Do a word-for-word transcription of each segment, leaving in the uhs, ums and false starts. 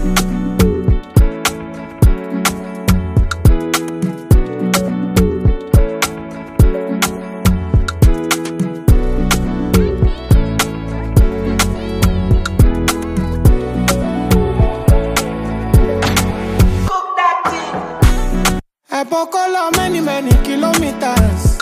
Epokolo many many kilometers.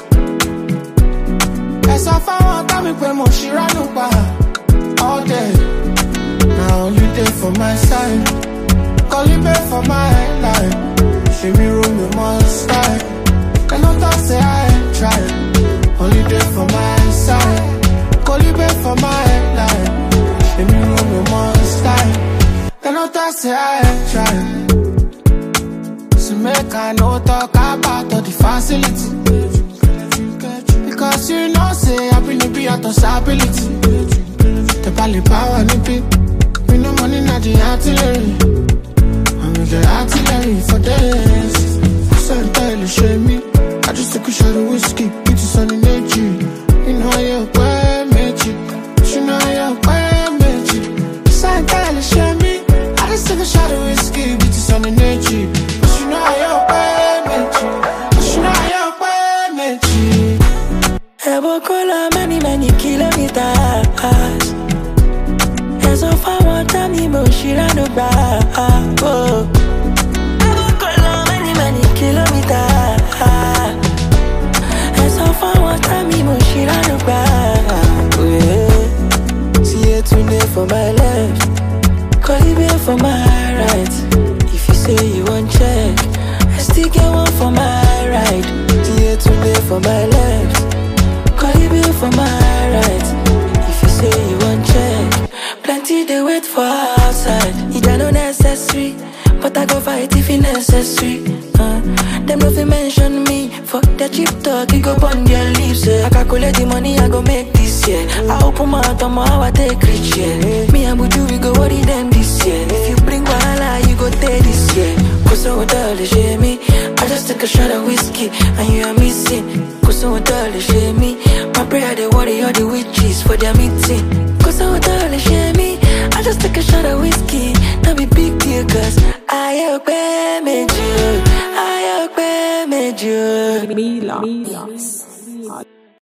Esa fa won ta mi pe mo shiranu pa all day. Now only day for my side, calling back for my life. She me room me must style. And not to say I ain't trying. Only day for my side, calling back for my life. She me room me must style. And not to say I ain't trying. Make I no talk about all the facility, because you know say I bring it be out of stability. The bally power nippy, we no money not the artillery. And we get artillery for days. So tell you shame me, I just took a shot of whiskey, it is on the nature. You know you're quite magic, you know you're quite magic. So tell you shame me, I just took a shot of whiskey, it is on the nature. You know you're quite magic, you know you're quite magic. Ebokola many many kilometers. As of I want to me mo shiranu ba. Oh, Ebokola many many kilometers. As of I want to me mo shiranu ba. See it today for my left, call it for my right. If you say you want check, I still get one for my right. See it today for my left, call it for my right. If you say you want check, plenty they wait for outside. It are no necessary, but I go fight if it necessary. Uh, them no fi mention me for the cheap talk, you go burn their lips. Yeah. I calculate the money I go make this year. I open my mouth, how I take rich, yeah. Me and Buju, we go worry them this year. If you bring wahala, you go take this year. Cause I would all shame me, I just take a shot of whiskey, and you are missing. Cause I would all shame me, my prayer they worry all the witches for their meeting. Cause I would all shame me, I just take a shot of whiskey, not be big deal. Cause I hope I made you, I hope I made you.